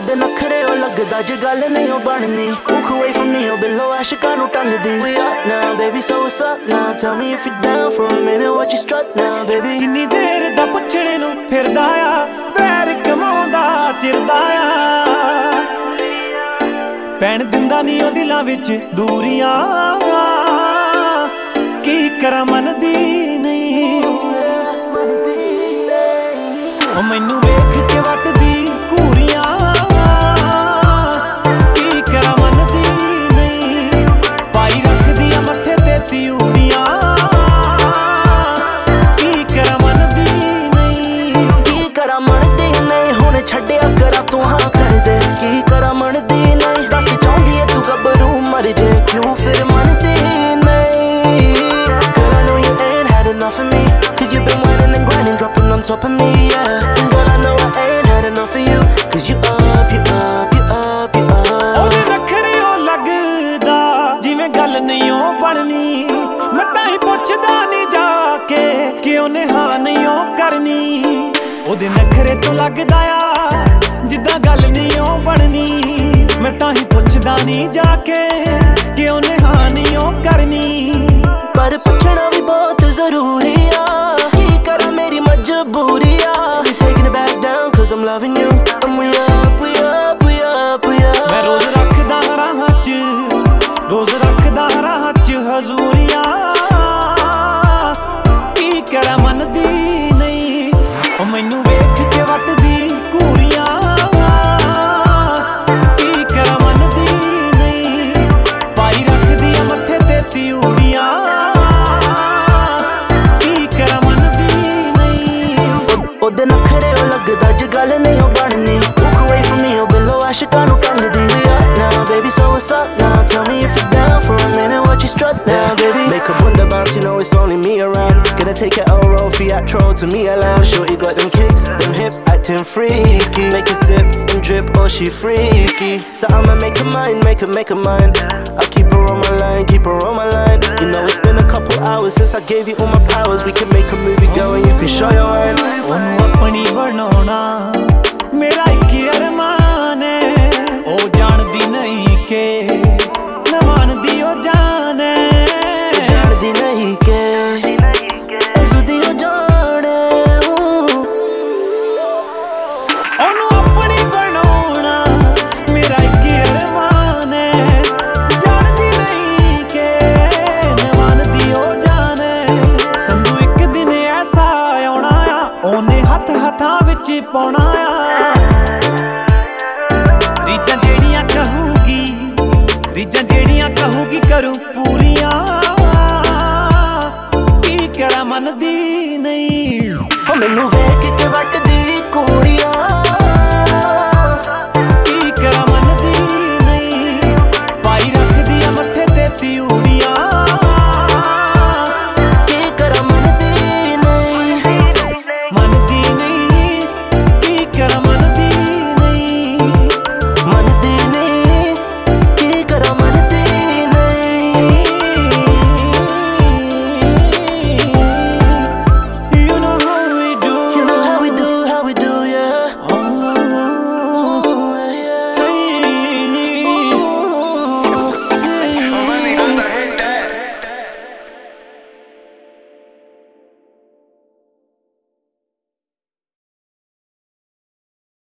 ਉਹਦੇ ਨਖਰੇ ਉਹ ਲੱਗਦਾ ਜੇ ਗੱਲ ਨਹੀਂ ਉਹ ਬਣਨੀ Walk away from me ਉਹ ਬਿੱਲੋ ਆਸ਼ਿਕਾਂ ਨੂੰ ਟੰਗਦੀ We up now baby so what's up now Tell me if you're down for a minute what you strut now baby ਕਿੰਨੀ ਦੇਰ ਦਾ ਪੁੱਛਣੇ ਨੂੰ ਫਿਰਦਾ ਆ ਪੈਰ ਕਮਾਉਂਦਾ ਚਿਰਦਾ ਆ ਪੈਣ ਦਿੰਦਾ ਨਹੀਂ ਉਹ ਦਿਲਾਂ ਵਿੱਚ ਦੂਰੀਆਂ ਕੀ ਕਰਾਂ ਮੰਨਦੀ ਨਹੀਂ ਉਹ ਮੈਨੂੰ ਵੇਖ ਕੇ ਵੱਟਦੀ ਘੂਰੀਆਂ ਕੀ ਕਰਾਂ ਮੰਨਦੀ ਨਹੀਂ ਪਾਈ ਰੱਖਦੀ ਆ ਮੱਥੇ ਤੇ ਤਿਉੜੀਆਂ ਕੀ ਕਰਾਂ ਮੰਨਦੀ ਨਹੀਂ ਕੀ ਕਰਾਂ ਮੰਨਦੀ ਨਹੀਂ ਹੁਣ ਛੱਡਿਆ ਕਰਾਂ ਤੂੰ ਹਾਂ ਕਰਦੇ ਕੀ ਕਰਾਂ ਮੰਨਦੀ ਨਹੀਂ ਦੱਸ ਚਾਹੁੰਦੀ ਏ ਤੂੰ ਗੱਭਰੂ ਮਰ ਜੇ ਕਿਉਂ ਫਿਰ ਮੰਨਦੀ ਨਹੀਂ Girl I know you ain't had enough of me Cause you've been whining and grinding dropping on top of me yeah Girl I know I ain't had enough of you Cause you up, you up, you up, you up ਉਹਦੇ ਨਖਰੇ ਉਹ ਲੱਗਦਾ ਜਿਵੇਂ ਗੱਲ ਨਹੀਂ ਉਹ ਬਣਨੀ ਮੈਂ ਤਾਂ ਹੀ ਪੁੱਛਦਾ ਨਹੀਂ ਜਾ ਕੇ ਕਿ ਉਹਨੇ ਹਾਂ ਨਹੀਂ ਉਹ ਕਰਨੀ ਉਹਦੇ ਨਖਰੇ ਤੋਂ ਲੱਗਦਾ ਆ ਜਿੱਦਾਂ ਗੱਲ ਨਹੀਂ ਉਹ ਬਣਨੀ ਮੈਂ ਤਾਂ ਹੀ ਪੁੱਛਦਾ ਨਹੀਂ ਜਾ ਕੇ ਕਿ ਉਹਨੇ ਹਾਂ ਨਹੀਂ ਉਹ ਕਰਨੀ ਪਰ ਪੁੱਛਣਾ ਵੀ ਬਹੁਤ ਜ਼ਰੂਰੀ ਆ ਕੀ ਕਰਾਂ ਮੇਰੀ ਮਜਬੂਰੀ ਆ Taking it back down cause I'm loving you And we up, we up, we up, we up ਮੈਂ ਰੋਜ਼ ਰੱਖਦਾ ਰਾਹਾਂ 'ਚ ਰੋਜ਼ ਰੱਖਦਾ ਰਾਹਾਂ 'ਚ ਹਜ਼ੂਰੀਆਂ ਕੀ ਕਰਾਂ ਮੰਨਦੀ ਨਹੀਂ ਉਹ ਮੈਨੂੰ ਵੇਖ ਕੇ ਵੱਟਦੀ ਘੂਰੀਆਂ ਕੀ ਕਰਾਂ ਮੰਨਦੀ ਨਹੀਂ ਪਾਈ ਰੱਖਦੀ ਆ ਮੱਥੇ ਤੇ ਤਿਉੜੀਆਂ ਕੀ ਕਰਾਂ ਮੰਨਦੀ ਨਹੀਂ ਉਹਦੇ ਨਖਰੇ ਉਹ ਲੱਗਦਾ ਜੇ ਗੱਲ ਨਹੀਂ ਉਹ ਬਣਨੀ Walk away from me ਉਹ ਬਿੱਲੋ ਆਸ਼ਿਕਾਂ ਨੂੰ ਟੰਗਦੀ We up now baby so what's up now Tell me if you're down for a minute what you strut now baby Make a bunda bounce you know it's only me around Gonna take it all roll theatro to me alone Shorty got them kicks, them hips acting freaky Make it sip and drip oh she freaky So I'ma make her mine, make her mine I'll keep her on my line, keep her on my line You know it's been a couple hours since I gave you all my powers We can make a movie girl and you can show your hand ਉਹਨੂੰ ਆਪਣੀ ਬਣਾਉਣਾ ਮੇਰਾ ਇੱਕ ਅਰਮਾਨ ਏ ਉਹ ਜਾਣਦੀ ਨਹੀਂ ਕਿ ਨਾ ਮੰਨਦੀ ਉਹ ਜਾਣ ਏ ਜਾਣਦੀ ਨਹੀਂ ਕਿ ਉਸਦੀ ਉਹ ਜਾਣ ਉਹਨੂੰ ਆਪਣੀ ਬਣਾਉਣਾ ਮੇਰਾ ਇੱਕ ਅਰਮਾਨ ਏ ਜਾਣਦੀ ਨਹੀਂ ਕਿ ਨਾ ਮੰਨਦੀ ਉਹ ਜਾਣ ਏ ਸੰਧੂ ਇੱਕ ਦਿਨ ਐਸਾ ਆਉਣਾ ਆ ਉਹਨੇ ਹੱਥਾਂ ਵਿੱਚ ਪਾਉਣਾ ਆ ਰੀਜਾਂ ਜਿਹੜੀਆਂ ਕਹੂਗੀ ਕਰੂ ਪੂਰੀਆਂ ਕੀ ਕਰਾਂ ਮੰਨਦੀ ਨਹੀਂ ਉਹ ਮੈਨੂੰ ਵੇਖ ਕੇ ਵੱਟ